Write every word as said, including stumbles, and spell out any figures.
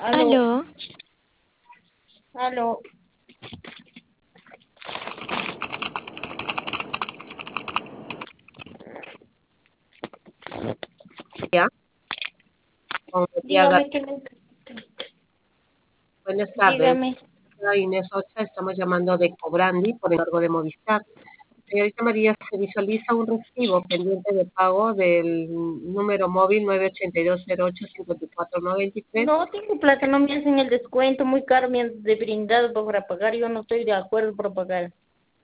Aló, Aló, aló. Ya, con María Gar- Dígame que me... Buenas tardes. Dígame. Soy Inés Ocha, estamos llamando de Cobrandi por encargo de Movistar. Señorita María, se visualiza un recibo pendiente de pago del número móvil nueve ocho dos cero ocho cinco cuatro nueve tres. No tengo plata, no me hacen el descuento, muy caro me han de brindado para pagar, yo no estoy de acuerdo para pagar.